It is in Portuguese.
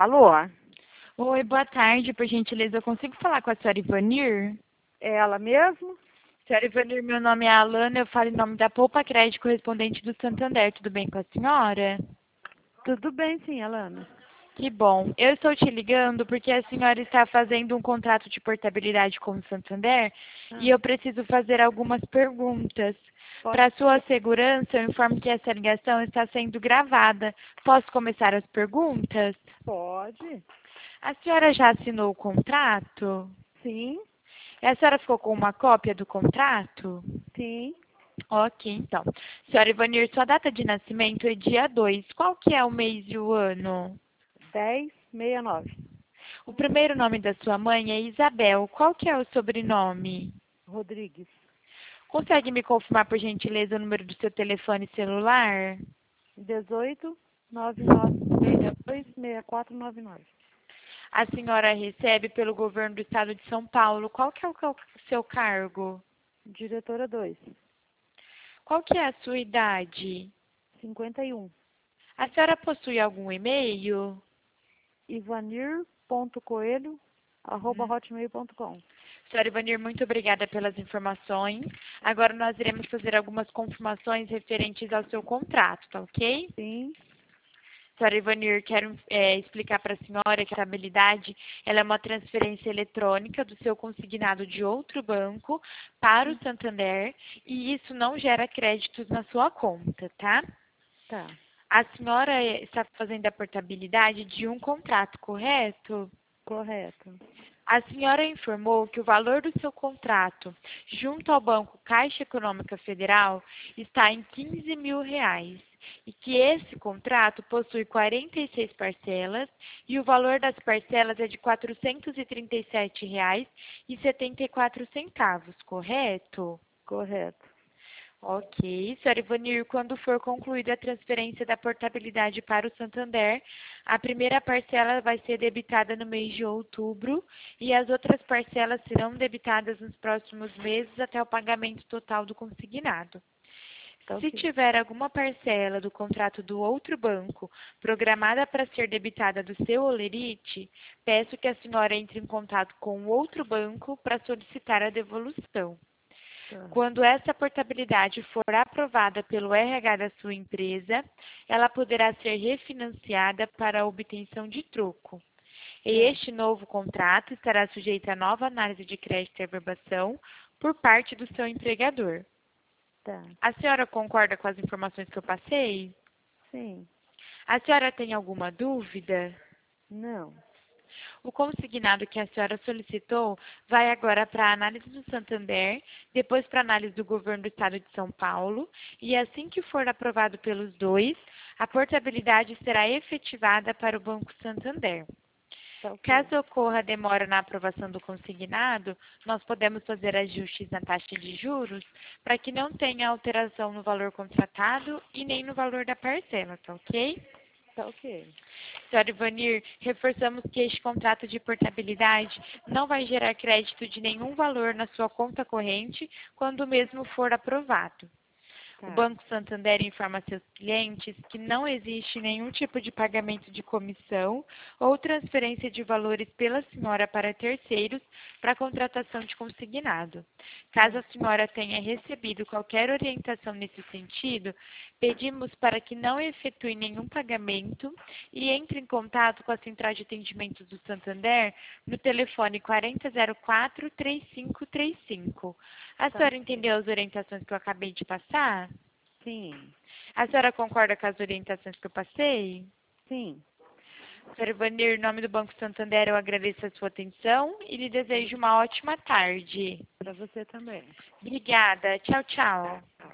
Alô? Oi, boa tarde. Por gentileza, eu consigo falar com a senhora Ivanir? É ela mesmo? Senhora Ivanir, meu nome é Alana, eu falo em nome da Poupa Crédito correspondente do Santander. Tudo bem com a senhora? Tudo bem, sim, Alana. Que bom. Eu estou te ligando porque a senhora está fazendo um contrato de portabilidade com o Santander e Ah, eu preciso fazer algumas perguntas. pode, Para sua segurança, eu informo que essa ligação está sendo gravada. Posso começar as perguntas? pode? A senhora já assinou o contrato? Sim, E a senhora ficou com uma cópia do contrato? sim. Ok, então. Senhora Ivanir, sua data de nascimento é dia 2. Qual que é o mês e o ano? 1069. O primeiro nome da sua mãe é Isabel. Qual que é o sobrenome? Rodrigues. Consegue me confirmar, por gentileza, o número do seu telefone celular? 18 9962 6499. A senhora recebe pelo governo do estado de São Paulo. Qual que é o seu cargo? Diretora 2. Qual que é a sua idade? 51. A senhora possui algum e-mail? ivanir.coelho@hotmail.com. Senhora Ivanir, muito obrigada pelas informações. Agora nós iremos fazer algumas confirmações referentes ao seu contrato, tá ok? Sim, Senhora Ivanir, quero explicar para a senhora que a estabilidade ela é uma transferência eletrônica do seu consignado de outro banco para o Santander e isso não gera créditos na sua conta, tá? tá. A senhora está fazendo a portabilidade de um contrato, correto? Correto. A senhora informou que o valor do seu contrato junto ao Banco Caixa Econômica Federal está em R$ 15.000 e que esse contrato possui 46 parcelas e o valor das parcelas é de R$ 437,74, correto? Correto. Ok, senhora Ivanir, quando for concluída a transferência da portabilidade para o Santander, a primeira parcela vai ser debitada no mês de outubro e as outras parcelas serão debitadas nos próximos meses até o pagamento total do consignado. Tá Se ok. tiver alguma parcela do contrato do outro banco programada para ser debitada do seu holerite, peço que a senhora entre em contato com o outro banco para solicitar a devolução. Tá. Quando essa portabilidade for aprovada pelo RH da sua empresa, ela poderá ser refinanciada para a obtenção de troco. E Tá. este novo contrato estará sujeito a nova análise de crédito e averbação por parte do seu empregador. Tá. A senhora concorda com as informações que eu passei? Sim. A senhora tem alguma dúvida? Não. O consignado que a senhora solicitou vai agora para a análise do Santander, depois para a análise do governo do estado de São Paulo, e assim que for aprovado pelos dois, a portabilidade será efetivada para o Banco Santander. Tá ok. Caso ocorra demora na aprovação do consignado, nós podemos fazer ajustes na taxa de juros para que não tenha alteração no valor contratado e nem no valor da parcela, tá ok? Tá ok. Senhora Ivanir, reforçamos que este contrato de portabilidade não vai gerar crédito de nenhum valor na sua conta corrente quando o mesmo for aprovado. O Tá. Banco Santander informa a seus clientes que não existe nenhum tipo de pagamento de comissão ou transferência de valores pela senhora para terceiros para a contratação de consignado. Caso a senhora tenha recebido qualquer orientação nesse sentido, pedimos para que não efetue nenhum pagamento e entre em contato com a Central de Atendimento do Santander no telefone 4004-3535. A Tá senhora ok. entendeu as orientações que eu acabei de passar? Sim. A senhora concorda com as orientações que eu passei? Sim. Senhora Ivanir, em nome do Banco Santander, eu agradeço a sua atenção e lhe desejo uma ótima tarde. Para você também. Obrigada. Tchau, tchau.